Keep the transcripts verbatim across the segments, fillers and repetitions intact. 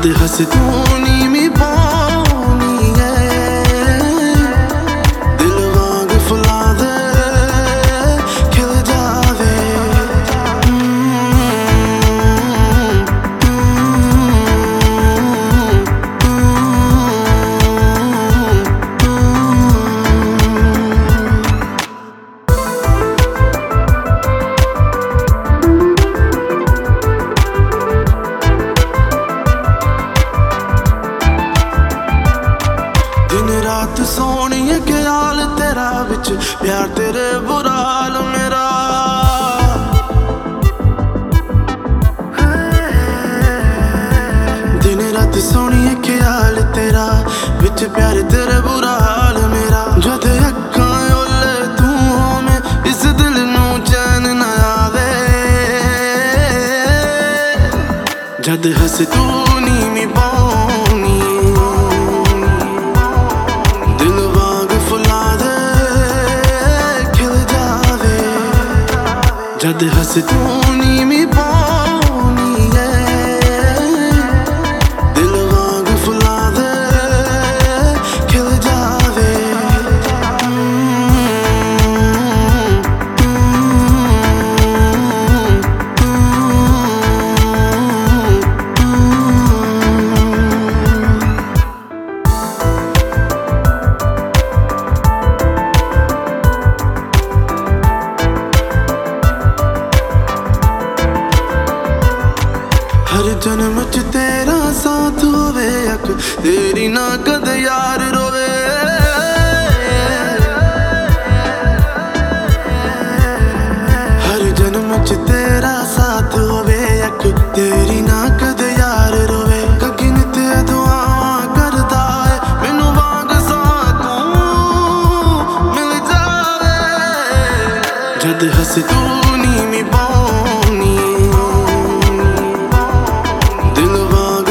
जद हस तू नीवी पानी है दिल वांग फुला दे खिल जावे। दिन रात सोनिए ख्याल तेरा विच प्यार तेरे बुरा हाल मेरा। दिन रात सोनिए ख्याल तेरा विच प्यार तेरे बुरा हाल मेरा। जद अखां ओले तू होवे इस दिल नू चैन ना आवे। जद हस तू नीवी पानी जद हस तू नीवी पानी है दिल वांग फुला दे खिल जावे। हर जन्म च तेरा साथ होवे अक तेरी ना कद यार रोवे। हर जन्म च तेरा साथ होवे अक तेरी ना कद यार रोवे। गगन ते दुआवां करदा है मैनू वांग साथ तू मिल जावे। जद हस तू नीवी पानी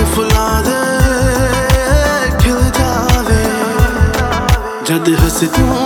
जद हस तू